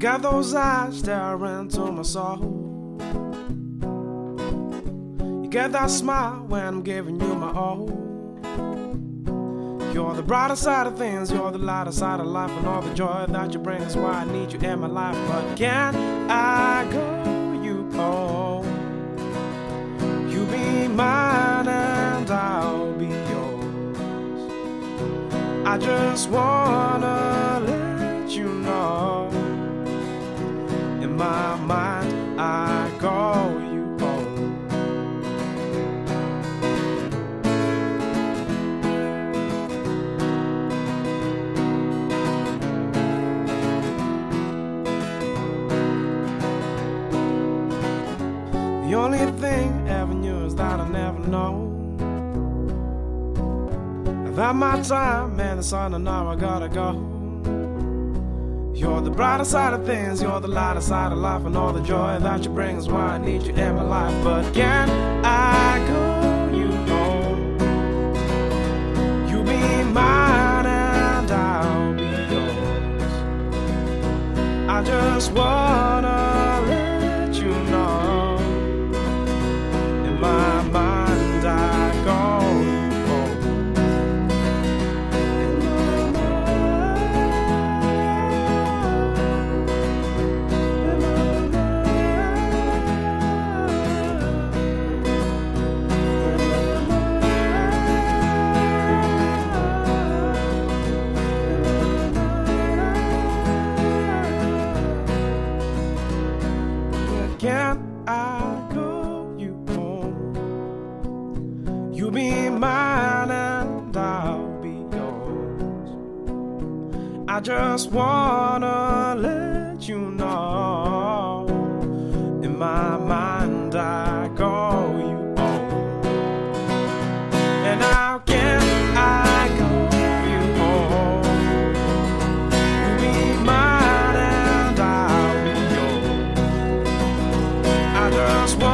got those eyes staring into my soul. You get that smile when I'm giving you my all. You're the brighter side of things, you're the lighter side of life, and all the joy that you bring is why I need you in my life. But can I go you home? You be mine and I'll be yours. I just wanna let you know, in my mind I call you home. The only thing ever knew is that I never know. I've had my time, man, the sun, and now I gotta go. You're the brighter side of things, you're the lighter side of life, and all the joy that you bring is why I need you in my life. But can I go you home? You be mine and I'll be yours. I just wanna let you know, in my mind I call you home. Can I go you home? You be mine and I'll be yours. I just wanna let you know, in my mind I call you home. And how can I go you home? You be mine and I'll be yours. I just want